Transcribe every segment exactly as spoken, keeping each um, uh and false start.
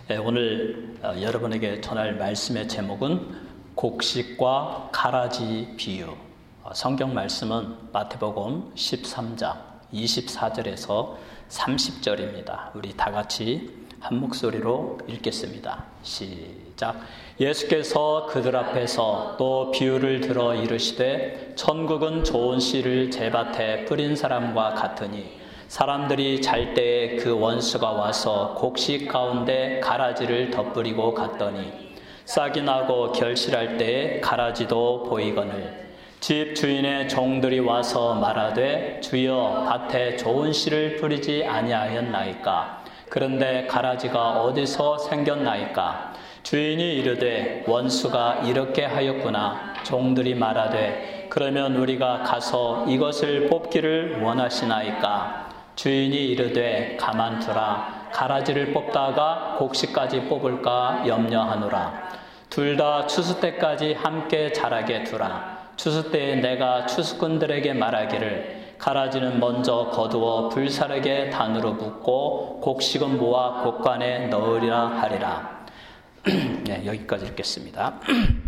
네, 오늘 어, 여러분에게 전할 말씀의 제목은 곡식과 가라지 비유. 어, 성경 말씀은 마태복음 십삼 장 이십사 절에서 삼십 절입니다. 우리 다 같이 한 목소리로 읽겠습니다. 시작. 예수께서 그들 앞에서 또 비유를 들어 이르시되 천국은 좋은 씨를 제밭에 뿌린 사람과 같으니 사람들이 잘 때에 그 원수가 와서 곡식 가운데 가라지를 덧뿌리고 갔더니 싹이 나고 결실할 때에 가라지도 보이거늘 집 주인의 종들이 와서 말하되 주여 밭에 좋은 씨를 뿌리지 아니하였나이까. 그런데 가라지가 어디서 생겼나이까. 주인이 이르되 원수가 이렇게 하였구나. 종들이 말하되 그러면 우리가 가서 이것을 뽑기를 원하시나이까. 주인이 이르되 가만두라. 가라지를 뽑다가 곡식까지 뽑을까 염려하노라. 둘 다 추수 때까지 함께 자라게 두라. 추수 때에 내가 추수꾼들에게 말하기를 가라지는 먼저 거두어 불사르게 단으로 붓고 곡식은 모아 곡간에 넣으리라 하리라. 네, 여기까지 읽겠습니다.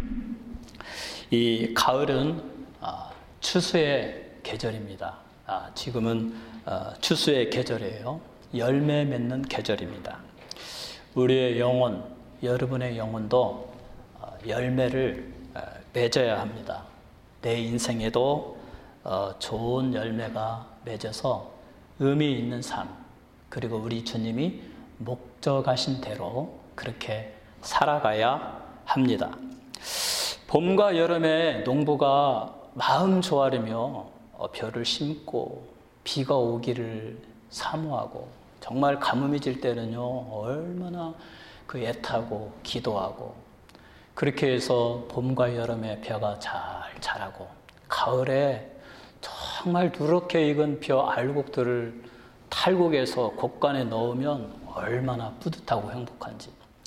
이 가을은 추수의 계절입니다. 지금은 추수의 계절이에요. 열매 맺는 계절입니다. 우리의 영혼, 여러분의 영혼도 열매를 맺어야 합니다. 내 인생에도 좋은 열매가 맺어서 의미 있는 삶, 그리고 우리 주님이 목적하신 대로 그렇게 살아가야 합니다. 봄과 여름에 농부가 마음 조아리며 벼를 심고 비가 오기를 사모하고 정말 가뭄이 질 때는요 얼마나 그 애타고 기도하고 그렇게 해서 봄과 여름에 벼가 잘 자라고 가을에 정말 누렇게 익은 벼 알곡들을 탈곡해서 곡간에 넣으면 얼마나 뿌듯하고 행복한지.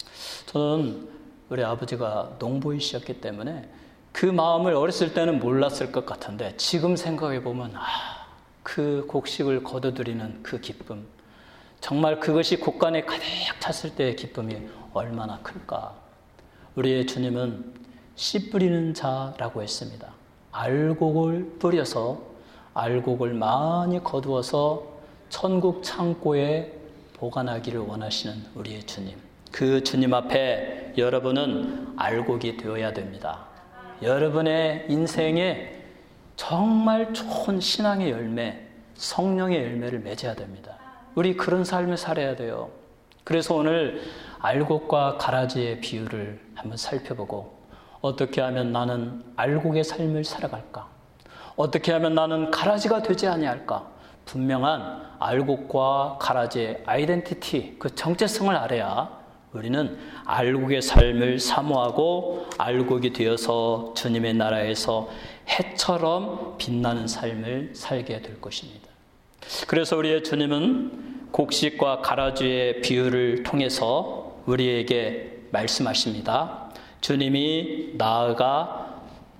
저는 우리 아버지가 농부이셨기 때문에 그 마음을 어렸을 때는 몰랐을 것 같은데 지금 생각해 보면 아, 그 곡식을 거둬들이는 그 기쁨, 정말 그것이 곡간에 가득 찼을 때의 기쁨이 얼마나 클까. 우리의 주님은 씨 뿌리는 자라고 했습니다. 알곡을 뿌려서 알곡을 많이 거두어서 천국 창고에 보관하기를 원하시는 우리의 주님. 그 주님 앞에 여러분은 알곡이 되어야 됩니다. 여러분의 인생에 정말 좋은 신앙의 열매, 성령의 열매를 맺어야 됩니다. 우리 그런 삶을 살아야 돼요. 그래서 오늘 알곡과 가라지의 비유를 한번 살펴보고 어떻게 하면 나는 알곡의 삶을 살아갈까? 어떻게 하면 나는 가라지가 되지 아니할까? 분명한 알곡과 가라지의 아이덴티티, 그 정체성을 알아야 우리는 알곡의 삶을 사모하고 알곡이 되어서 주님의 나라에서 해처럼 빛나는 삶을 살게 될 것입니다. 그래서 우리의 주님은 곡식과 가라지의 비유를 통해서 우리에게 말씀하십니다. 주님이 나아가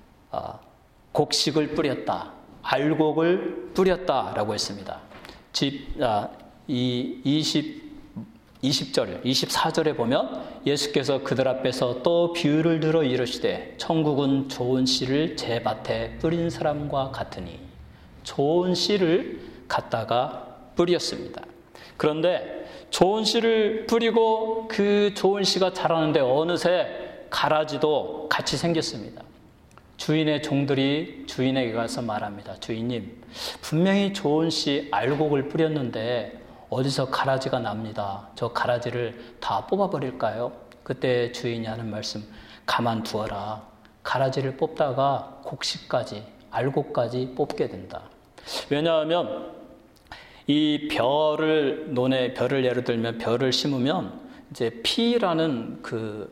곡식을 뿌렸다, 알곡을 뿌렸다라고 했습니다. 집, 아, 이 이십, 이십 절, 이십사 절에 보면 예수께서 그들 앞에서 또 비유를 들어 이르시되 천국은 좋은 씨를 제 밭에 뿌린 사람과 같으니 좋은 씨를 갖다가 뿌렸습니다. 그런데 좋은 씨를 뿌리고 그 좋은 씨가 자라는데 어느새 가라지도 같이 생겼습니다. 주인의 종들이 주인에게 가서 말합니다. 주인님, 분명히 좋은 씨 알곡을 뿌렸는데 어디서 가라지가 납니다. 저 가라지를 다 뽑아버릴까요? 그때 주인이 하는 말씀, 가만두어라. 가라지를 뽑다가 곡식까지, 알곡까지 뽑게 된다. 왜냐하면 이 벼를, 논에 벼를 예를 들면 벼를 심으면 이제 피라는 그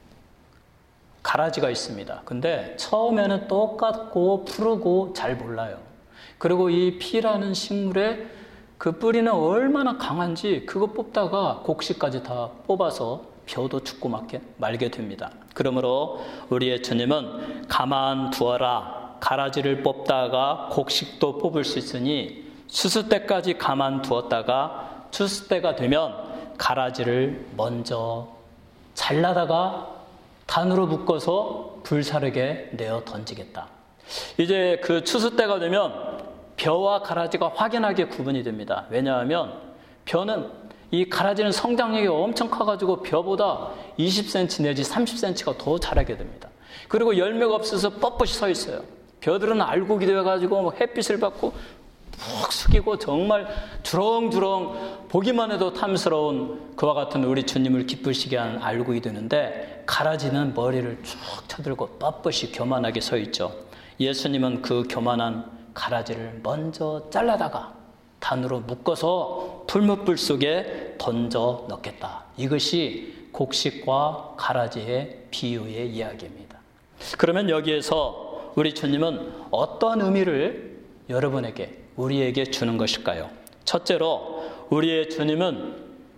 가라지가 있습니다. 근데 처음에는 똑같고 푸르고 잘 몰라요. 그리고 이 피라는 식물의 그 뿌리는 얼마나 강한지 그거 뽑다가 곡식까지 다 뽑아서 벼도 죽고 말게 됩니다. 그러므로 우리의 주님은 가만두어라. 가라지를 뽑다가 곡식도 뽑을 수 있으니 추수 때까지 가만두었다가 추수 때가 되면 가라지를 먼저 잘라다가 단으로 묶어서 불사르게 내어 던지겠다. 이제 그 추수 때가 되면 벼와 가라지가 확연하게 구분이 됩니다. 왜냐하면 벼는 이 가라지는 성장력이 엄청 커가지고 벼보다 이십 센티미터 내지 삼십 센티미터가 더 자라게 됩니다. 그리고 열매가 없어서 뻣뻣이 서 있어요. 벼들은 알곡이 되어가지고 햇빛을 받고 푹 숙이고 정말 주렁주렁 보기만 해도 탐스러운 그와 같은 우리 주님을 기쁘시게 한 알곡이 되는데, 가라지는 머리를 쭉 쳐들고 뻣뻣이 교만하게 서 있죠. 예수님은 그 교만한 가라지를 먼저 잘라다가 단으로 묶어서 풀무불 속에 던져 넣겠다. 이것이 곡식과 가라지의 비유의 이야기입니다. 그러면 여기에서 우리 주님은 어떤 의미를 여러분에게, 우리에게 주는 것일까요? 첫째로 우리의 주님은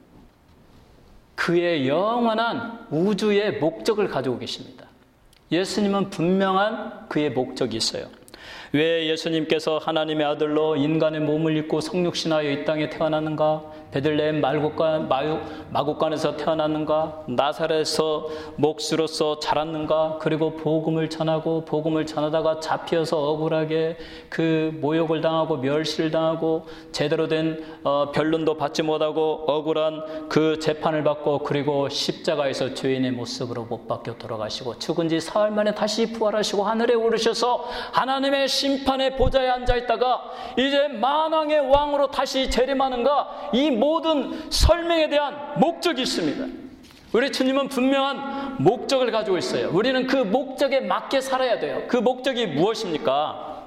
그의 영원한 우주의 목적을 가지고 계십니다. 예수님은 분명한 그의 목적이 있어요. 왜 예수님께서 하나님의 아들로 인간의 몸을 입고 성육신하여 이 땅에 태어났는가? 베들레헴 마구간, 마구간에서 태어났는가? 나사렛에서 목수로서 자랐는가? 그리고 복음을 전하고 복음을 전하다가 잡혀서 억울하게 그 모욕을 당하고 멸시를 당하고 제대로 된 어, 변론도 받지 못하고 억울한 그 재판을 받고, 그리고 십자가에서 죄인의 모습으로 못 박혀 돌아가시고 죽은 지 사흘 만에 다시 부활하시고 하늘에 오르셔서 하나님의 심판의 보좌에 앉아있다가 이제 만왕의 왕으로 다시 재림하는가? 이 모든 설명에 대한 목적이 있습니다. 우리 주님은 분명한 목적을 가지고 있어요. 우리는 그 목적에 맞게 살아야 돼요. 그 목적이 무엇입니까?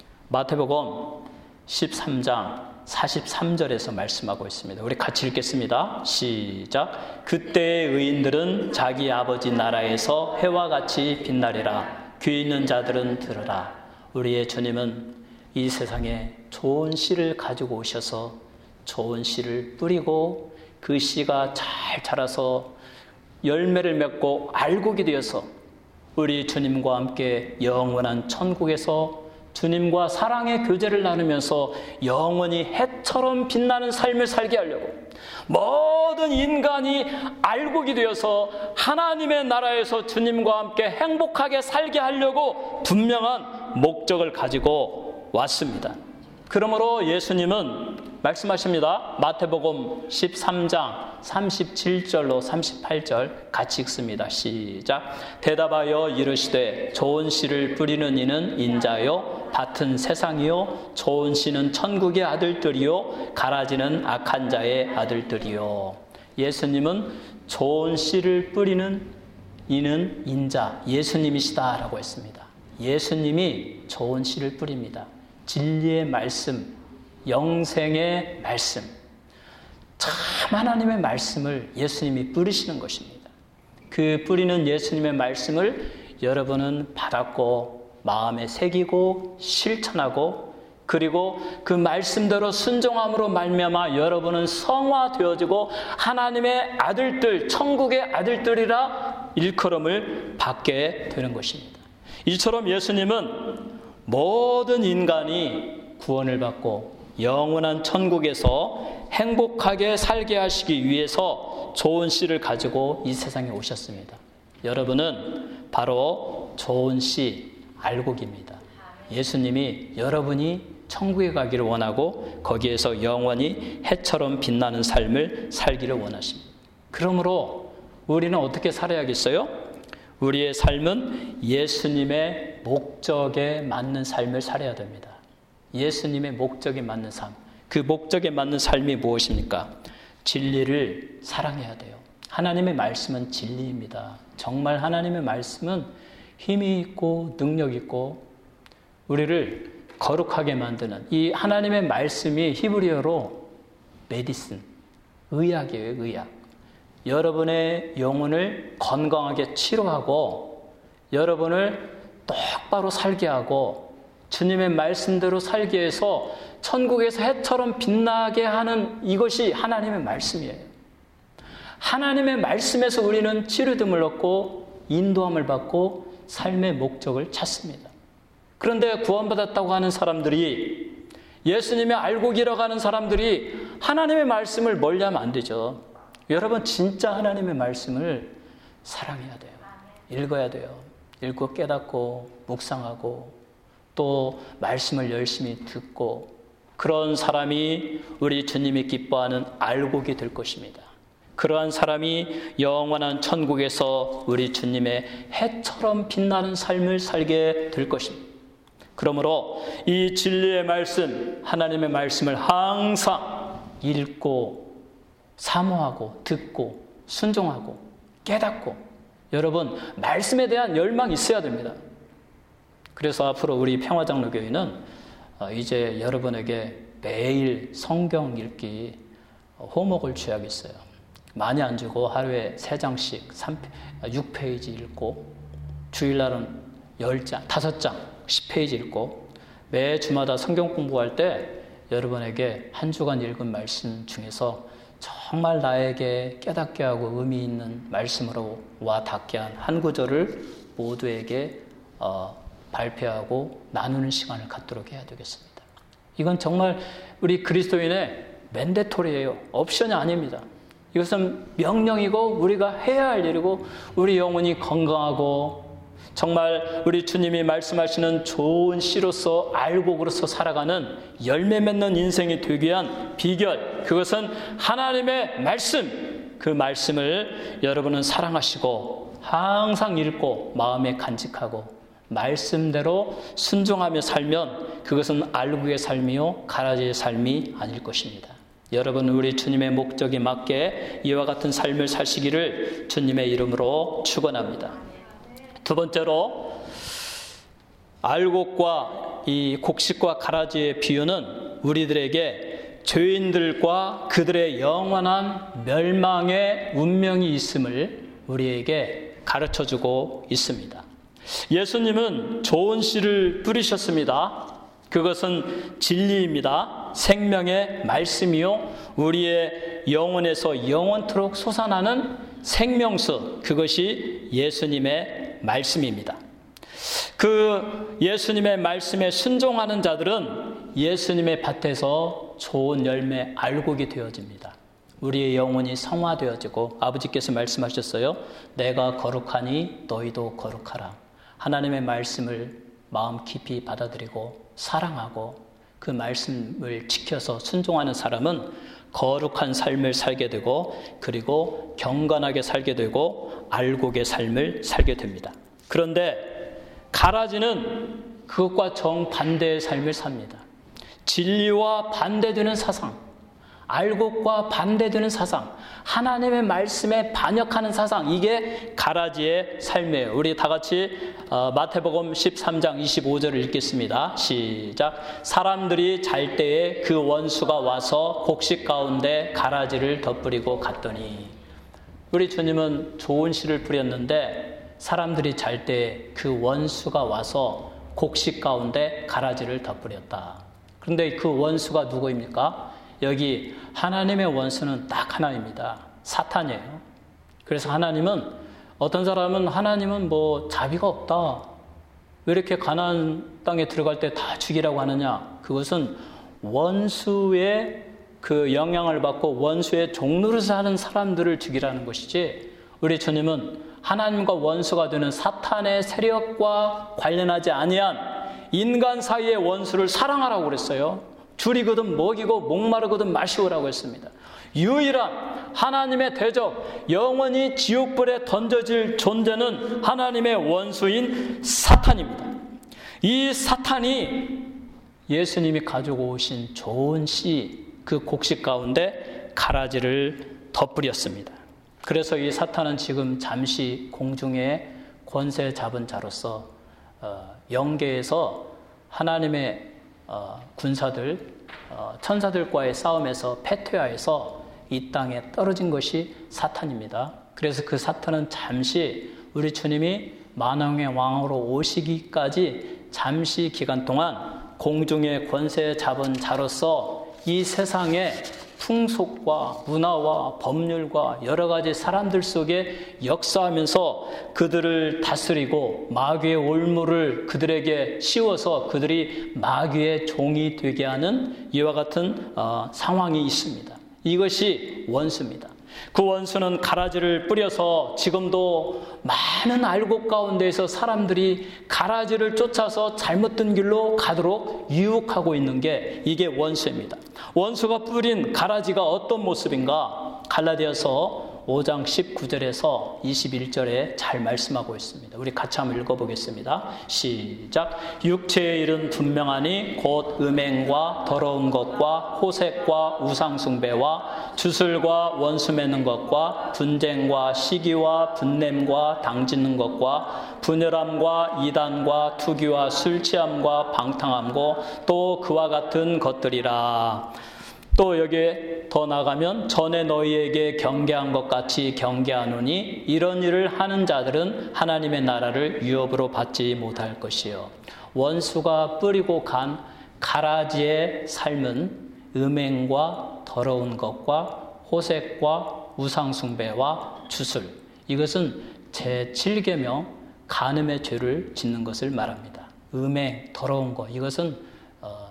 마태복음 십삼 장 사십삼 절에서 말씀하고 있습니다. 우리 같이 읽겠습니다. 시작. 그때의 의인들은 자기 아버지 나라에서 해와 같이 빛나리라. 귀 있는 자들은 들으라. 우리의 주님은 이 세상에 좋은 씨를 가지고 오셔서 좋은 씨를 뿌리고 그 씨가 잘 자라서 열매를 맺고 알곡이 되어서 우리 주님과 함께 영원한 천국에서 주님과 사랑의 교제를 나누면서 영원히 해처럼 빛나는 삶을 살게 하려고, 모든 인간이 알곡이 되어서 하나님의 나라에서 주님과 함께 행복하게 살게 하려고 분명한 목적을 가지고 왔습니다. 그러므로 예수님은 말씀하십니다. 마태복음 십삼 장 삼십칠 절로 삼십팔 절 같이 읽습니다. 시작. 대답하여 이르시되 좋은 씨를 뿌리는 이는 인자요 밭은 세상이요 좋은 씨는 천국의 아들들이요 가라지는 악한 자의 아들들이요. 예수님은 좋은 씨를 뿌리는 이는 인자, 예수님이시다라고 했습니다. 예수님이 좋은 씨를 뿌립니다. 진리의 말씀, 영생의 말씀, 참 하나님의 말씀을 예수님이 뿌리시는 것입니다. 그 뿌리는 예수님의 말씀을 여러분은 받았고 마음에 새기고 실천하고, 그리고 그 말씀대로 순종함으로 말미암아 여러분은 성화되어지고 하나님의 아들들, 천국의 아들들이라 일컬음을 받게 되는 것입니다. 이처럼 예수님은 모든 인간이 구원을 받고 영원한 천국에서 행복하게 살게 하시기 위해서 좋은 씨를 가지고 이 세상에 오셨습니다. 여러분은 바로 좋은 씨, 알곡입니다. 예수님이 여러분이 천국에 가기를 원하고 거기에서 영원히 해처럼 빛나는 삶을 살기를 원하십니다. 그러므로 우리는 어떻게 살아야겠어요? 우리의 삶은 예수님의 목적에 맞는 삶을 살아야 됩니다. 예수님의 목적에 맞는 삶. 그 목적에 맞는 삶이 무엇입니까? 진리를 사랑해야 돼요. 하나님의 말씀은 진리입니다. 정말 하나님의 말씀은 힘이 있고 능력 있고 우리를 거룩하게 만드는, 이 하나님의 말씀이 히브리어로 메디슨, 의학이에요. 의학. 여러분의 영혼을 건강하게 치료하고 여러분을 똑바로 살게 하고 주님의 말씀대로 살게 해서 천국에서 해처럼 빛나게 하는, 이것이 하나님의 말씀이에요. 하나님의 말씀에서 우리는 치료됨을 얻고 인도함을 받고 삶의 목적을 찾습니다. 그런데 구원받았다고 하는 사람들이, 예수님의 알곡이라고 하는 사람들이 하나님의 말씀을 멀리하면 안 되죠. 여러분, 진짜 하나님의 말씀을 사랑해야 돼요. 읽어야 돼요. 읽고 깨닫고 묵상하고 또 말씀을 열심히 듣고 그런 사람이 우리 주님이 기뻐하는 알곡이 될 것입니다. 그러한 사람이 영원한 천국에서 우리 주님의 해처럼 빛나는 삶을 살게 될 것입니다. 그러므로 이 진리의 말씀, 하나님의 말씀을 항상 읽고 사모하고 듣고 순종하고 깨닫고 여러분 말씀에 대한 열망이 있어야 됩니다. 그래서 앞으로 우리 평화장로교회는 이제 여러분에게 매일 성경 읽기 호목을 주야겠어요. 많이 안 주고 하루에 세 장씩 육 페이지 읽고 주일날은 열 장, 다섯 장, 십 페이지 읽고 매 주마다 성경 공부할 때 여러분에게 한 주간 읽은 말씀 중에서 정말 나에게 깨닫게 하고 의미 있는 말씀으로 와 닿게 한 한 구절을 모두에게 어, 발표하고 나누는 시간을 갖도록 해야 되겠습니다. 이건 정말 우리 그리스도인의 맨데토리예요. 옵션이 아닙니다. 이것은 명령이고 우리가 해야 할 일이고 우리 영혼이 건강하고 정말 우리 주님이 말씀하시는 좋은 씨로서 알곡으로서 살아가는 열매 맺는 인생이 되기 위한 비결, 그것은 하나님의 말씀, 그 말씀을 여러분은 사랑하시고 항상 읽고 마음에 간직하고 말씀대로 순종하며 살면 그것은 알곡의 삶이요 가라지의 삶이 아닐 것입니다. 여러분 우리 주님의 목적에 맞게 이와 같은 삶을 사시기를 주님의 이름으로 축원합니다. 두 번째로 알곡과 이 곡식과 가라지의 비유는 우리들에게 죄인들과 그들의 영원한 멸망의 운명이 있음을 우리에게 가르쳐주고 있습니다. 예수님은 좋은 씨를 뿌리셨습니다. 그것은 진리입니다. 생명의 말씀이요 우리의 영혼에서 영원토록 솟아나는 생명수, 그것이 예수님의 말씀입니다. 그 예수님의 말씀에 순종하는 자들은 예수님의 밭에서 좋은 열매 알곡이 되어집니다. 우리의 영혼이 성화되어지고 아버지께서 말씀하셨어요. 내가 거룩하니 너희도 거룩하라. 하나님의 말씀을 마음 깊이 받아들이고 사랑하고 그 말씀을 지켜서 순종하는 사람은 거룩한 삶을 살게 되고 그리고 경건하게 살게 되고 알곡의 삶을 살게 됩니다. 그런데 가라지는 그것과 정반대의 삶을 삽니다. 진리와 반대되는 사상, 알곡과 반대되는 사상, 하나님의 말씀에 반역하는 사상, 이게 가라지의 삶이에요. 우리 다 같이 마태복음 십삼 장 이십오 절을 읽겠습니다. 시작. 사람들이 잘 때에 그 원수가 와서 곡식 가운데 가라지를 덧뿌리고 갔더니, 우리 주님은 좋은 씨를 뿌렸는데 사람들이 잘 때에 그 원수가 와서 곡식 가운데 가라지를 덧뿌렸다. 그런데 그 원수가 누구입니까? 여기 하나님의 원수는 딱 하나입니다. 사탄이에요. 그래서 하나님은, 어떤 사람은 하나님은 뭐 자비가 없다, 왜 이렇게 가나안 땅에 들어갈 때 다 죽이라고 하느냐, 그것은 원수의 그 영향을 받고 원수의 종노릇을 하는 사람들을 죽이라는 것이지, 우리 주님은 하나님과 원수가 되는 사탄의 세력과 관련하지 아니한 인간 사이의 원수를 사랑하라고 그랬어요. 줄이거든 먹이고 목마르거든 마시오라고 했습니다. 유일한 하나님의 대적, 영원히 지옥불에 던져질 존재는 하나님의 원수인 사탄입니다. 이 사탄이 예수님이 가지고 오신 좋은 씨, 그 곡식 가운데 가라지를 덧뿌렸습니다. 그래서 이 사탄은 지금 잠시 공중에 권세 잡은 자로서 어, 영계에서 하나님의 어, 군사들, 어, 천사들과의 싸움에서 패퇴하여서 이 땅에 떨어진 것이 사탄입니다. 그래서 그 사탄은 잠시 우리 주님이 만왕의 왕으로 오시기까지 잠시 기간 동안 공중의 권세 잡은 자로서 이 세상의 풍속과 문화와 법률과 여러 가지 사람들 속에 역사하면서 그들을 다스리고 마귀의 올무를 그들에게 씌워서 그들이 마귀의 종이 되게 하는 이와 같은 어, 상황이 있습니다. 이것이 원수입니다. 그 원수는 가라지를 뿌려서 지금도 많은 알곡 가운데에서 사람들이 가라지를 쫓아서 잘못된 길로 가도록 유혹하고 있는 게 이게 원수입니다. 원수가 뿌린 가라지가 어떤 모습인가? 갈라디아서 오 장 십구 절에서 이십일 절에 잘 말씀하고 있습니다. 우리 같이 한번 읽어보겠습니다. 시작. 육체의 일은 분명하니 곧 음행과 더러운 것과 호색과 우상숭배와 주술과 원수 맺는 것과 분쟁과 시기와 분냄과 당짓는 것과 분열함과 이단과 투기와 술취함과 방탕함고 또 그와 같은 것들이라. 또 여기에 더 나가면 전에 너희에게 경계한 것 같이 경계하노니 이런 일을 하는 자들은 하나님의 나라를 유업으로 받지 못할 것이요. 원수가 뿌리고 간 가라지의 삶은 음행과 더러운 것과 호색과 우상숭배와 주술, 이것은 제칠 계명 간음의 죄를 짓는 것을 말합니다. 음행, 더러운 것, 이것은 어,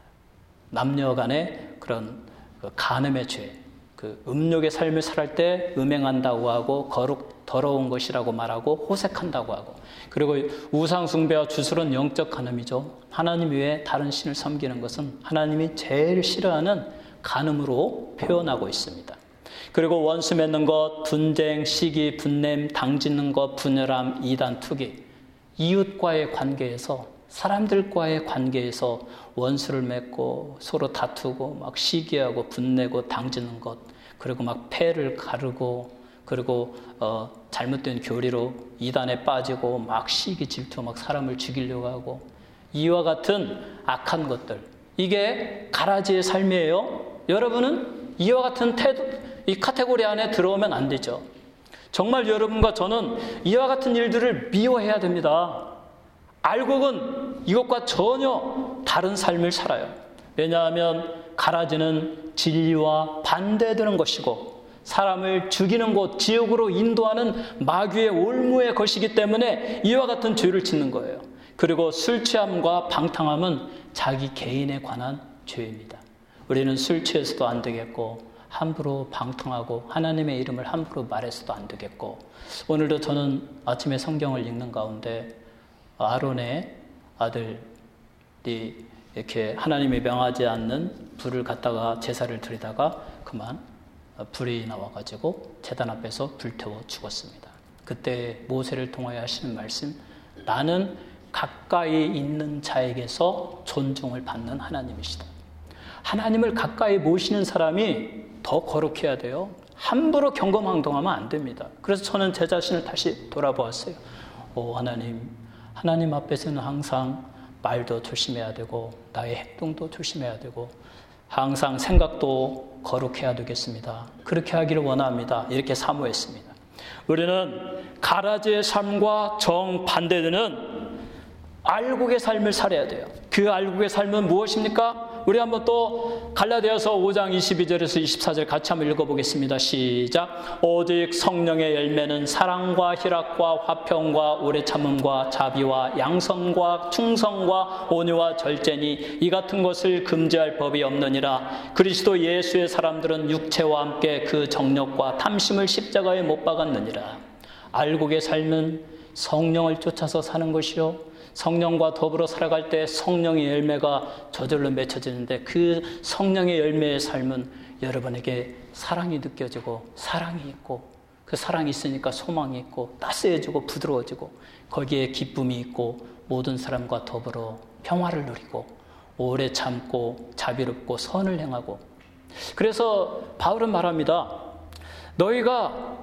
남녀 간의 그런 그 간음의 죄, 그 음욕의 삶을 살할 때 음행한다고 하고 거룩 더러운 것이라고 말하고 호색한다고 하고, 그리고 우상 숭배와 주술은 영적 간음이죠. 하나님 외에 다른 신을 섬기는 것은 하나님이 제일 싫어하는 간음으로 표현하고 있습니다. 그리고 원수 맺는 것, 분쟁, 시기, 분냄, 당짓는 것, 분열함, 이단, 투기, 이웃과의 관계에서, 사람들과의 관계에서 원수를 맺고 서로 다투고 막 시기하고 분내고 당짓는 것, 그리고 막 폐를 가르고, 그리고 어, 잘못된 교리로 이단에 빠지고 막 시기 질투, 막 사람을 죽이려고 하고, 이와 같은 악한 것들, 이게 가라지의 삶이에요. 여러분은 이와 같은 태도, 이 카테고리 안에 들어오면 안 되죠. 정말 여러분과 저는 이와 같은 일들을 미워해야 됩니다. 알곡은 이것과 전혀 다른 삶을 살아요. 왜냐하면 가라지는 진리와 반대되는 것이고 사람을 죽이는 곳, 지옥으로 인도하는 마귀의 올무의 것이기 때문에 이와 같은 죄를 짓는 거예요. 그리고 술 취함과 방탕함은 자기 개인에 관한 죄입니다. 우리는 술 취해서도 안 되겠고, 함부로 방탕하고 하나님의 이름을 함부로 말해서도 안 되겠고, 오늘도 저는 아침에 성경을 읽는 가운데 아론의 아들이 이렇게 하나님이 명하지 않는 불을 갖다가 제사를 드리다가 그만 불이 나와가지고 제단 앞에서 불태워 죽었습니다. 그때 모세를 통하여 하시는 말씀, 나는 가까이 있는 자에게서 존중을 받는 하나님이시다. 하나님을 가까이 모시는 사람이 더 거룩해야 돼요. 함부로 경거망동하면 안 됩니다. 그래서 저는 제 자신을 다시 돌아보았어요. 오 하나님, 하나님 앞에서는 항상 말도 조심해야 되고 나의 행동도 조심해야 되고 항상 생각도 거룩해야 되겠습니다. 그렇게 하기를 원합니다. 이렇게 사모했습니다. 우리는 가라지의 삶과 정반대되는 알곡의 삶을 살아야 돼요. 그 알곡의 삶은 무엇입니까? 우리 한번 또 갈라디아서 오 장 이십이 절에서 이십사 절 같이 한번 읽어보겠습니다. 시작. 오직 성령의 열매는 사랑과 희락과 화평과 오래 참음과 자비와 양선과 충성과 온유와 절제니 이 같은 것을 금지할 법이 없느니라. 그리스도 예수의 사람들은 육체와 함께 그 정욕과 탐심을 십자가에 못 박았느니라. 알곡의 삶은 성령을 쫓아서 사는 것이요, 성령과 더불어 살아갈 때 성령의 열매가 저절로 맺혀지는데, 그 성령의 열매의 삶은 여러분에게 사랑이 느껴지고 사랑이 있고, 그 사랑이 있으니까 소망이 있고 따스해지고 부드러워지고, 거기에 기쁨이 있고 모든 사람과 더불어 평화를 누리고 오래 참고 자비롭고 선을 행하고. 그래서 바울은 말합니다. 너희가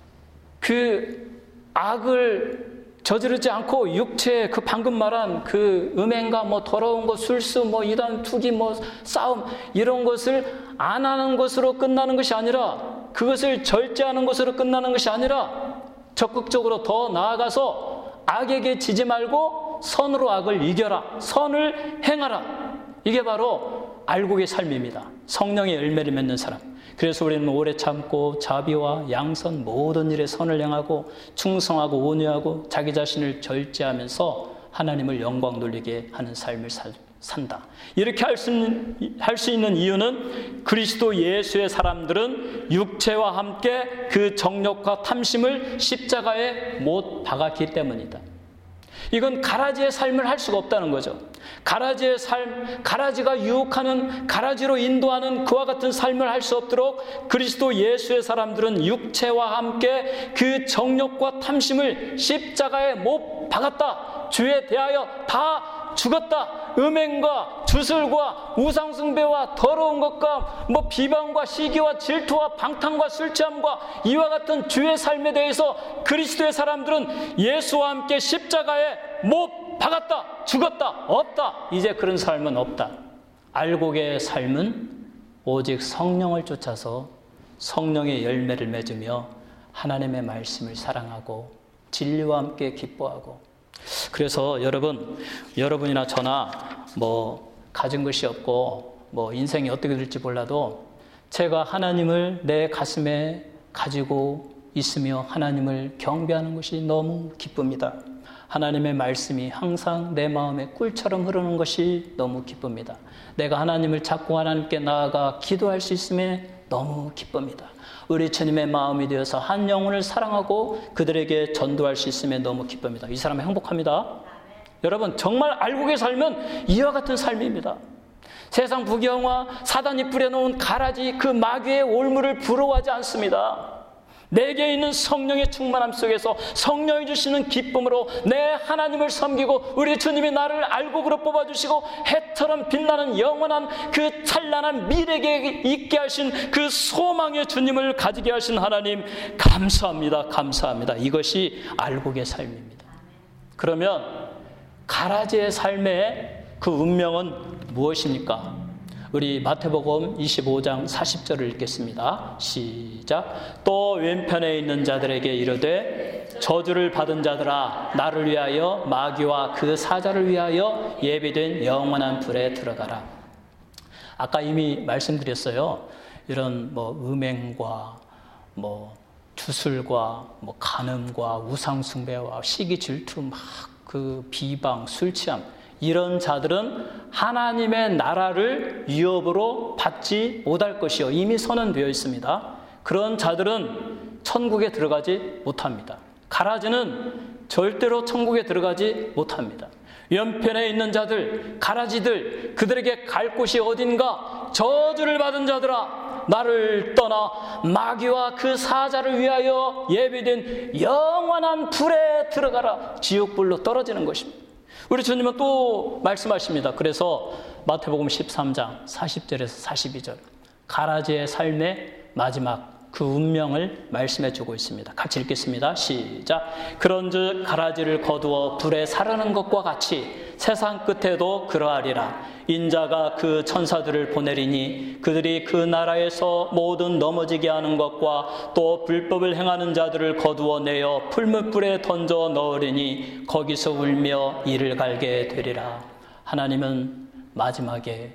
그 악을 저지르지 않고 육체, 그 방금 말한 그 음행과 뭐 더러운 것, 술수, 뭐 이단, 투기, 뭐 싸움, 이런 것을 안 하는 것으로 끝나는 것이 아니라, 그것을 절제하는 것으로 끝나는 것이 아니라 적극적으로 더 나아가서 악에게 지지 말고 선으로 악을 이겨라, 선을 행하라. 이게 바로 알곡의 삶입니다. 성령의 열매를 맺는 사람. 그래서 우리는 오래 참고 자비와 양선, 모든 일에 선을 행하고 충성하고 온유하고 자기 자신을 절제하면서 하나님을 영광 돌리게 하는 삶을 살, 산다. 이렇게 할 수 있는, 할 수 있는 이유는 그리스도 예수의 사람들은 육체와 함께 그 정욕과 탐심을 십자가에 못 박았기 때문이다. 이건 가라지의 삶을 할 수가 없다는 거죠. 가라지의 삶, 가라지가 유혹하는, 가라지로 인도하는 그와 같은 삶을 할 수 없도록 그리스도 예수의 사람들은 육체와 함께 그 정욕과 탐심을 십자가에 못 박았다. 주에 대하여 다 죽었다. 음행과 주술과 우상숭배와 더러운 것과 뭐 비방과 시기와 질투와 방탕과 술취함과 이와 같은 주의 삶에 대해서 그리스도의 사람들은 예수와 함께 십자가에 못 박았다. 죽었다. 없다. 이제 그런 삶은 없다. 알곡의 삶은 오직 성령을 쫓아서 성령의 열매를 맺으며 하나님의 말씀을 사랑하고 진리와 함께 기뻐하고. 그래서 여러분, 여러분이나 저나 뭐 가진 것이 없고 뭐 인생이 어떻게 될지 몰라도 제가 하나님을 내 가슴에 가지고 있으며 하나님을 경배하는 것이 너무 기쁩니다. 하나님의 말씀이 항상 내 마음에 꿀처럼 흐르는 것이 너무 기쁩니다. 내가 하나님을 찾고 하나님께 나아가 기도할 수 있음에 너무 기쁩니다. 우리 주님의 마음이 되어서 한 영혼을 사랑하고 그들에게 전도할 수 있음에 너무 기쁩니다. 이 사람은 행복합니다. 여러분, 정말 알곡의 삶은 이와 같은 삶입니다. 세상 부경화, 사단이 뿌려놓은 가라지 그 마귀의 올무를 부러워하지 않습니다. 내게 있는 성령의 충만함 속에서 성령이 주시는 기쁨으로 내 하나님을 섬기고 우리 주님이 나를 알곡으로 뽑아주시고 해처럼 빛나는 영원한 그 찬란한 미래에 있게 하신 그 소망의 주님을 가지게 하신 하나님 감사합니다. 감사합니다. 이것이 알곡의 삶입니다. 그러면 가라지의 삶의 그 운명은 무엇입니까? 우리 마태복음 이십오 장 사십 절을 읽겠습니다. 시작. 또 왼편에 있는 자들에게 이르되 저주를 받은 자들아 나를 위하여 마귀와 그 사자를 위하여 예비된 영원한 불에 들어가라. 아까 이미 말씀드렸어요. 이런 뭐 음행과 뭐 주술과 뭐 간음과 우상숭배와 시기 질투 막 그 비방 술 취함 이런 자들은 하나님의 나라를 위협으로 받지 못할 것이요 이미 선언되어 있습니다. 그런 자들은 천국에 들어가지 못합니다. 가라지는 절대로 천국에 들어가지 못합니다. 왼편에 있는 자들, 가라지들, 그들에게 갈 곳이 어딘가? 저주를 받은 자들아 나를 떠나 마귀와 그 사자를 위하여 예비된 영원한 불에 들어가라. 지옥불로 떨어지는 것입니다. 우리 주님은 또 말씀하십니다. 그래서 마태복음 십삼 장 사십 절에서 사십이 절 가라지의 삶의 마지막 그 운명을 말씀해 주고 있습니다. 같이 읽겠습니다. 시작. 그런즉 가라지를 거두어 불에 사르는 것과 같이 세상 끝에도 그러하리라. 인자가 그 천사들을 보내리니 그들이 그 나라에서 모든 넘어지게 하는 것과 또 불법을 행하는 자들을 거두어 내어 풀무불에 던져 넣으리니 거기서 울며 이를 갈게 되리라. 하나님은 마지막에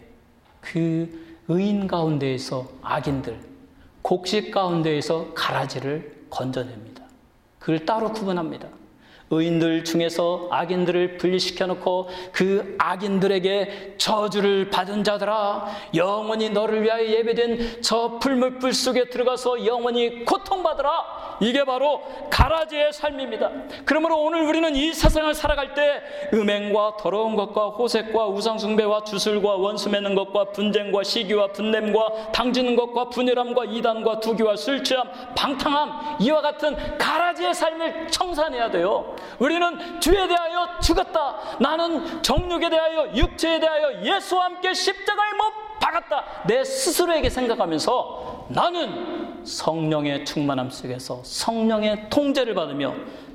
그 의인 가운데에서 악인들, 곡식 가운데에서 가라지를 건져냅니다. 그걸 따로 구분합니다. 의인들 중에서 악인들을 분리시켜 놓고 그 악인들에게 저주를 받은 자들아 영원히 너를 위하여 예배된 저 풀물불 속에 들어가서 영원히 고통받으라. 이게 바로 가라지의 삶입니다. 그러므로 오늘 우리는 이 세상을 살아갈 때 음행과 더러운 것과 호색과 우상숭배와 주술과 원수 맺는 것과 분쟁과 시기와 분냄과 당지는 것과 분열함과 이단과 두기와 술취함, 방탕함 이와 같은 가라지의 삶을 청산해야 돼요. 우리는 주에 대하여 죽었다. 나는 정욕에 대하여 육체에 대하여 예수와 함께 십자가에 못 박았다. 내 스스로에게 생각하면서 나는 성령의 충만함 속에서 성령의 통제를 받으며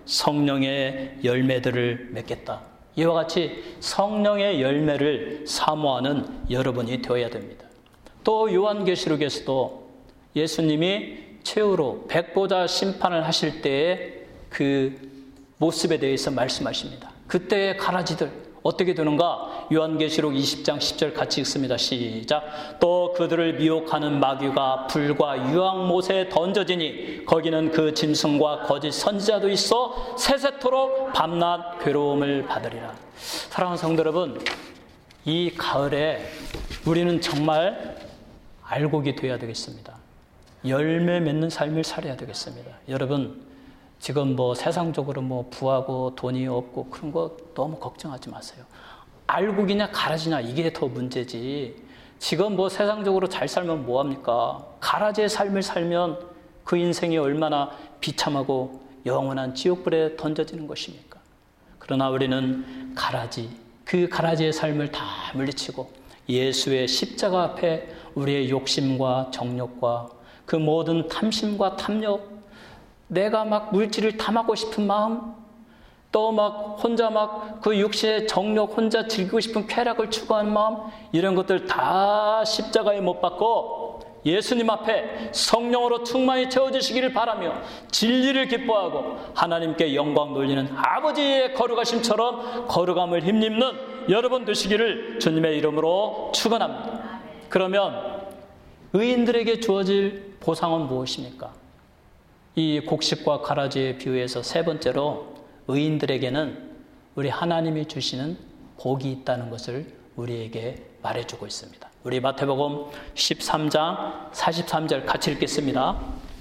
성령의 열매들을 맺겠다. 이와 같이 성령의 열매를 사모하는 여러분이 되어야 됩니다. 또 요한계시록에서도 예수님이 최후로 백보자 심판을 하실 때의 그 모습에 대해서 말씀하십니다. 그때의 가라지들 어떻게 되는가? 요한계시록 이십 장 십 절 같이 읽습니다. 시작. 또 그들을 미혹하는 마귀가 불과 유황못에 던져지니 거기는 그 짐승과 거짓 선지자도 있어 세세토록 밤낮 괴로움을 받으리라. 사랑하는 성도 여러분, 이 가을에 우리는 정말 알곡이 되어야 되겠습니다. 열매 맺는 삶을 살아야 되겠습니다. 여러분, 지금 뭐 세상적으로 뭐 부하고 돈이 없고 그런 거 너무 걱정하지 마세요. 알곡이냐 가라지냐 이게 더 문제지. 지금 뭐 세상적으로 잘 살면 뭐합니까? 가라지의 삶을 살면 그 인생이 얼마나 비참하고 영원한 지옥불에 던져지는 것입니까? 그러나 우리는 가라지, 그 가라지의 삶을 다 물리치고 예수의 십자가 앞에 우리의 욕심과 정욕과 그 모든 탐심과 탐욕, 내가 막 물질을 탐하고 싶은 마음, 또 막 혼자 막 그 육신의 정욕, 혼자 즐기고 싶은 쾌락을 추구하는 마음, 이런 것들 다 십자가에 못 박고 예수님 앞에 성령으로 충만히 채워주시기를 바라며 진리를 기뻐하고 하나님께 영광 돌리는 아버지의 거룩하심처럼 거룩함을 힘입는 여러분 되시기를 주님의 이름으로 축원합니다. 그러면 의인들에게 주어질 보상은 무엇입니까? 이 곡식과 가라지에 비유해서 세 번째로 의인들에게는 우리 하나님이 주시는 복이 있다는 것을 우리에게 말해주고 있습니다. 우리 마태복음 십삼 장 사십삼 절 같이 읽겠습니다.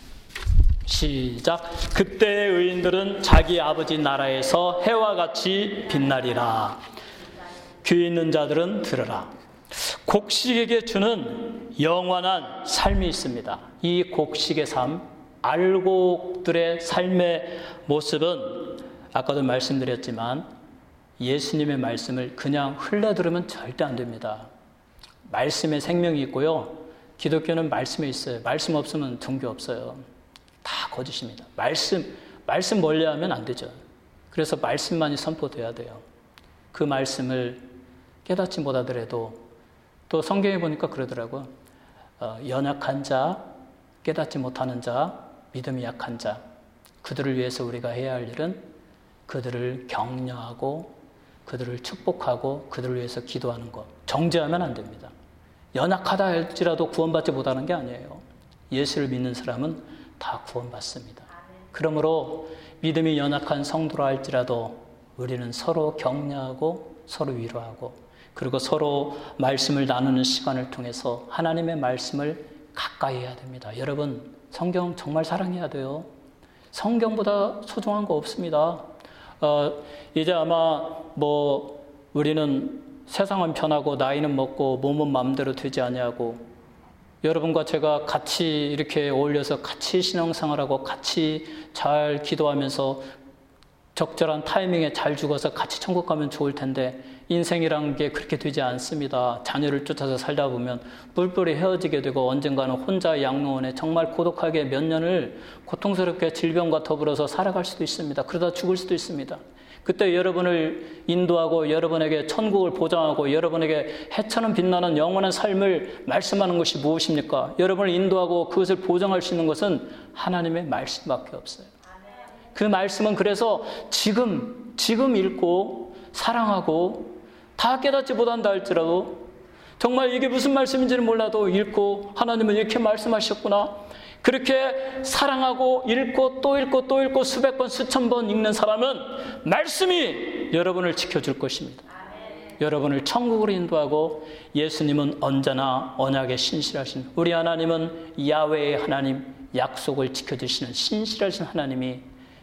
시작. 그때의 의인들은 자기 아버지 나라에서 해와 같이 빛나리라. 귀 있는 자들은 들으라. 곡식에게 주는 영원한 삶이 있습니다. 이 곡식의 삶, 알곡들의 삶의 모습은 아까도 말씀드렸지만 예수님의 말씀을 그냥 흘러들으면 절대 안 됩니다. 말씀에 생명이 있고요. 기독교는 말씀에 있어요. 말씀 없으면 종교 없어요. 다 거짓입니다. 말씀, 말씀 멀리하면 안 되죠. 그래서 말씀만이 선포돼야 돼요. 그 말씀을 깨닫지 못하더라도 또 성경에 보니까 그러더라고요. 어, 연약한 자, 깨닫지 못하는 자, 믿음이 약한 자, 그들을 위해서 우리가 해야 할 일은 그들을 격려하고 그들을 축복하고 그들을 위해서 기도하는 것. 정죄하면 안 됩니다. 연약하다 할지라도 구원받지 못하는 게 아니에요. 예수를 믿는 사람은 다 구원받습니다. 그러므로 믿음이 연약한 성도라 할지라도 우리는 서로 격려하고 서로 위로하고 그리고 서로 말씀을 나누는 시간을 통해서 하나님의 말씀을 가까이 해야 됩니다. 여러분, 성경 정말 사랑해야 돼요. 성경보다 소중한 거 없습니다. 어, 이제 아마 뭐 우리는 세상은 편하고 나이는 먹고 몸은 마음대로 되지 아니하고 여러분과 제가 같이 이렇게 어울려서 같이 신앙생활하고 같이 잘 기도하면서 적절한 타이밍에 잘 죽어서 같이 천국 가면 좋을 텐데 인생이란 게 그렇게 되지 않습니다. 자녀를 쫓아서 살다 보면 뿔뿔이 헤어지게 되고 언젠가는 혼자 양로원에 정말 고독하게 몇 년을 고통스럽게 질병과 더불어서 살아갈 수도 있습니다. 그러다 죽을 수도 있습니다. 그때 여러분을 인도하고 여러분에게 천국을 보장하고 여러분에게 해처럼 빛나는 영원한 삶을 말씀하는 것이 무엇입니까? 여러분을 인도하고 그것을 보장할 수 있는 것은 하나님의 말씀밖에 없어요. 그 말씀은 그래서 지금 지금 읽고 사랑하고 다 깨닫지 못한다 할지라도 정말 이게 무슨 말씀인지는 몰라도 읽고 하나님은 이렇게 말씀하셨구나, 그렇게 사랑하고 읽고 또 읽고 또 읽고 수백 번 수천 번 읽는 사람은 말씀이 여러분을 지켜줄 것입니다. 아멘. 여러분을 천국으로 인도하고 예수님은 언제나 언약에 신실하신 우리 하나님은 야훼의 하나님, 약속을 지켜주시는 신실하신 하나님이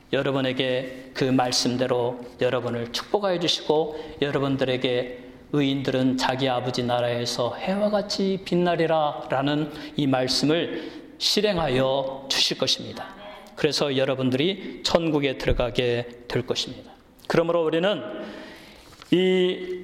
여러분에게 그 말씀대로 여러분을 축복하여 주시고 여러분들에게 의인들은 자기 아버지 나라에서 해와 같이 빛나리라 라는 이 말씀을 실행하여 주실 것입니다. 그래서 여러분들이 천국에 들어가게 될 것입니다. 그러므로 우리는 이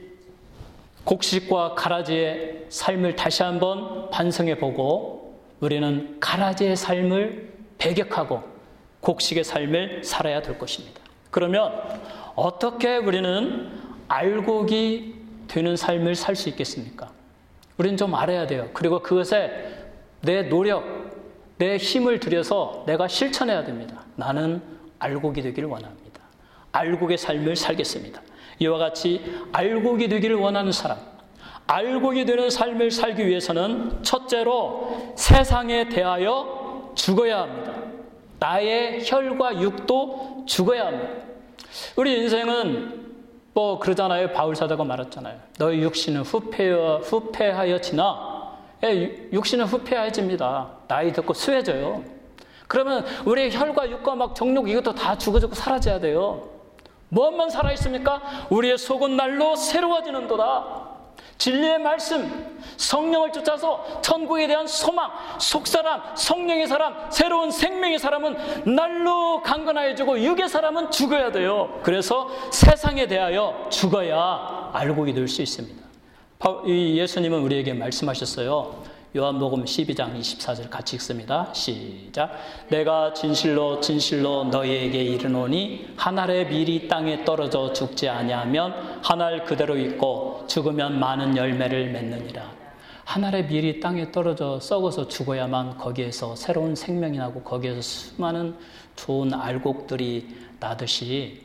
곡식과 가라지의 삶을 다시 한번 반성해 보고 우리는 가라지의 삶을 배격하고 곡식의 삶을 살아야 될 것입니다. 그러면 어떻게 우리는 알곡이 되는 삶을 살 수 있겠습니까? 우리는 좀 알아야 돼요. 그리고 그것에 내 노력, 내 힘을 들여서 내가 실천해야 됩니다. 나는 알곡이 되기를 원합니다. 알곡의 삶을 살겠습니다. 이와 같이 알곡이 되기를 원하는 사람, 알곡이 되는 삶을 살기 위해서는 첫째로 세상에 대하여 죽어야 합니다. 나의 혈과 육도 죽어야 합니다. 우리 인생은 뭐 그러잖아요. 바울 사도가 말했잖아요. 너희 육신은 후패하여, 후패하여 지나. 예, 육신은 후패해집니다. 나이 듣고 수해져요. 그러면 우리의 혈과 육과 막 정욕 이것도 다 죽어지고 사라져야 돼요. 무엇만 살아있습니까? 우리의 속은 날로 새로워지는도다. 진리의 말씀, 성령을 쫓아서 천국에 대한 소망, 속사람, 성령의 사람, 새로운 생명의 사람은 날로 강건해지고 육의 사람은 죽어야 돼요. 그래서 세상에 대하여 죽어야 알곡이 될 수 있습니다. 예수님은 우리에게 말씀하셨어요. 요한복음 십이 장 이십사 절 같이 읽습니다. 시작. 내가 진실로 진실로 너희에게 이르노니 한 알의 밀이 땅에 떨어져 죽지 아니하면 한 알 그대로 있고 죽으면 많은 열매를 맺느니라. 한 알의 밀이 땅에 떨어져 썩어서 죽어야만 거기에서 새로운 생명이 나고 거기에서 수많은 좋은 알곡들이 나듯이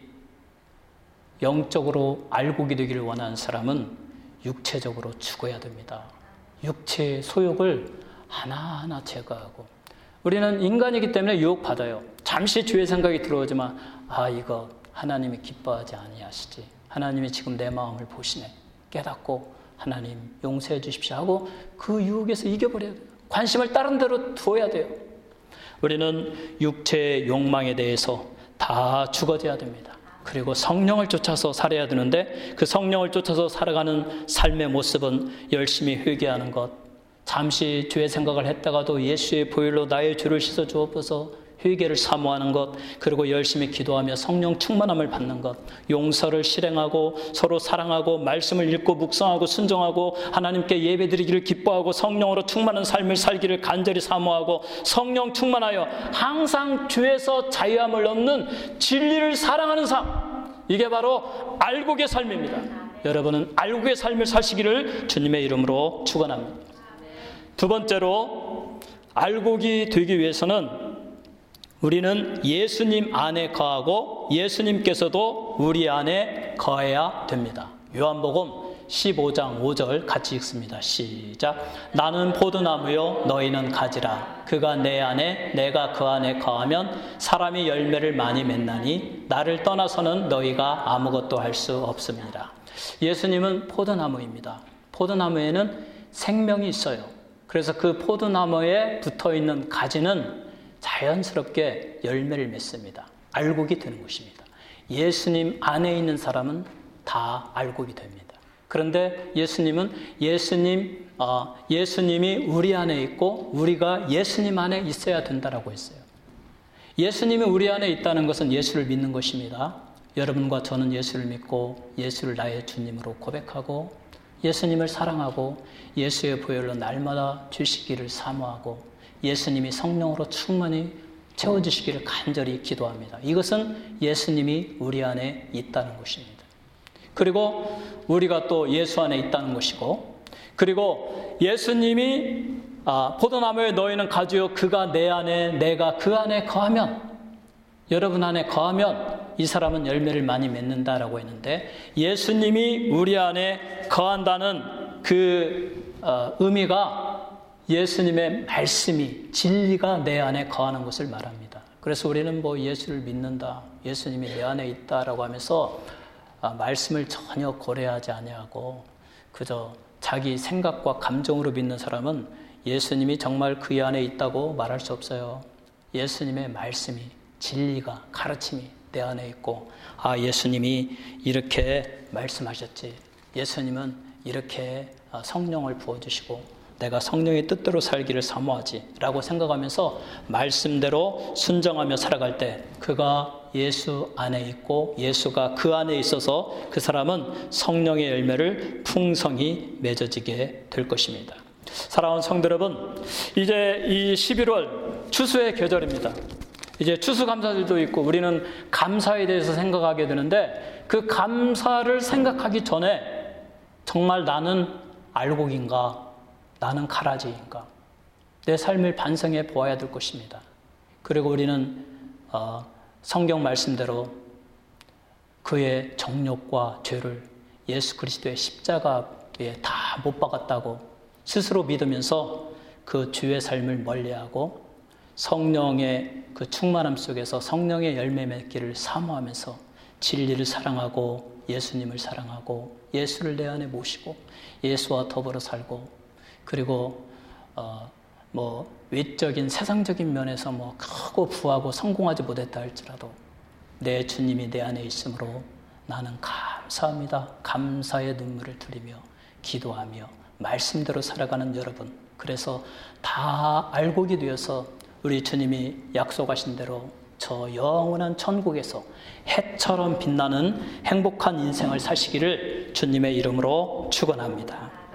영적으로 알곡이 되기를 원하는 사람은 육체적으로 죽어야 됩니다. 육체의 소욕을 하나하나 제거하고, 우리는 인간이기 때문에 유혹받아요. 잠시 주의 생각이 들어오지만 아 이거 하나님이 기뻐하지 아니하시지, 하나님이 지금 내 마음을 보시네, 깨닫고 하나님 용서해 주십시오 하고 그 유혹에서 이겨버려야 돼요. 관심을 다른 데로 두어야 돼요. 우리는 육체의 욕망에 대해서 다 죽어져야 됩니다. 그리고 성령을 쫓아서 살아야 되는데 그 성령을 쫓아서 살아가는 삶의 모습은 열심히 회개하는 것, 잠시 죄의 생각을 했다가도 예수의 보혈로 나의 죄를 씻어 주옵소서 회개를 사모하는 것, 그리고 열심히 기도하며 성령 충만함을 받는 것, 용서를 실행하고 서로 사랑하고 말씀을 읽고 묵상하고 순종하고 하나님께 예배드리기를 기뻐하고 성령으로 충만한 삶을 살기를 간절히 사모하고 성령 충만하여 항상 죄에서 자유함을 얻는 진리를 사랑하는 삶, 이게 바로 알곡의 삶입니다. 여러분은 알곡의 삶을 사시기를 주님의 이름으로 축원합니다. 두 번째로 알곡이 되기 위해서는 우리는 예수님 안에 거하고 예수님께서도 우리 안에 거해야 됩니다. 요한복음 십오 장 오 절 같이 읽습니다. 시작. 나는 포도나무요 너희는 가지라. 그가 내 안에 내가 그 안에 거하면 사람이 열매를 많이 맺나니 나를 떠나서는 너희가 아무것도 할 수 없습니다. 예수님은 포도나무입니다. 포도나무에는 생명이 있어요. 그래서 그 포도나무에 붙어있는 가지는 자연스럽게 열매를 맺습니다. 알곡이 되는 것입니다. 예수님 안에 있는 사람은 다 알곡이 됩니다. 그런데 예수님은 예수님, 어, 예수님이 우리 안에 있고 우리가 예수님 안에 있어야 된다라고 했어요. 예수님이 우리 안에 있다는 것은 예수를 믿는 것입니다. 여러분과 저는 예수를 믿고 예수를 나의 주님으로 고백하고 예수님을 사랑하고 예수의 보혈로 날마다 주시기를 사모하고 예수님이 성령으로 충만히 채워주시기를 간절히 기도합니다. 이것은 예수님이 우리 안에 있다는 것입니다. 그리고 우리가 또 예수 안에 있다는 것이고, 그리고 예수님이 아, 포도나무에 너희는 가지요 그가 내 안에 내가 그 안에 거하면, 여러분 안에 거하면 이 사람은 열매를 많이 맺는다라고 했는데, 예수님이 우리 안에 거한다는 그 어, 의미가 예수님의 말씀이, 진리가 내 안에 거하는 것을 말합니다. 그래서 우리는 뭐 예수를 믿는다, 예수님이 내 안에 있다라고 하면서 아, 말씀을 전혀 고려하지 아니하고 그저 자기 생각과 감정으로 믿는 사람은 예수님이 정말 그 안에 있다고 말할 수 없어요. 예수님의 말씀이, 진리가, 가르침이 내 안에 있고, 아 예수님이 이렇게 말씀하셨지, 예수님은 이렇게 성령을 부어주시고 내가 성령의 뜻대로 살기를 사모하지 라고 생각하면서 말씀대로 순정하며 살아갈 때 그가 예수 안에 있고 예수가 그 안에 있어서 그 사람은 성령의 열매를 풍성히 맺어지게 될 것입니다. 사랑하는 성도 여러분, 이제 이 십일월 추수의 계절입니다. 이제 추수감사절도 있고 우리는 감사에 대해서 생각하게 되는데, 그 감사를 생각하기 전에 정말 나는 알곡인가, 나는 가라지인가, 내 삶을 반성해 보아야 될 것입니다. 그리고 우리는 어, 성경 말씀대로 그의 정욕과 죄를 예수 그리스도의 십자가에 다 못 박았다고 스스로 믿으면서 그 주의 삶을 멀리하고 성령의 그 충만함 속에서 성령의 열매 맺기를 사모하면서 진리를 사랑하고 예수님을 사랑하고 예수를 내 안에 모시고 예수와 더불어 살고, 그리고 어, 뭐 외적인 세상적인 면에서 뭐 크고 부하고 성공하지 못했다 할지라도 내 주님이 내 안에 있으므로 나는 감사합니다. 감사의 눈물을 흘리며 기도하며 말씀대로 살아가는 여러분, 그래서 다 알곡이 되어서 우리 주님이 약속하신 대로 저 영원한 천국에서 해처럼 빛나는 행복한 인생을 사시기를 주님의 이름으로 축원합니다.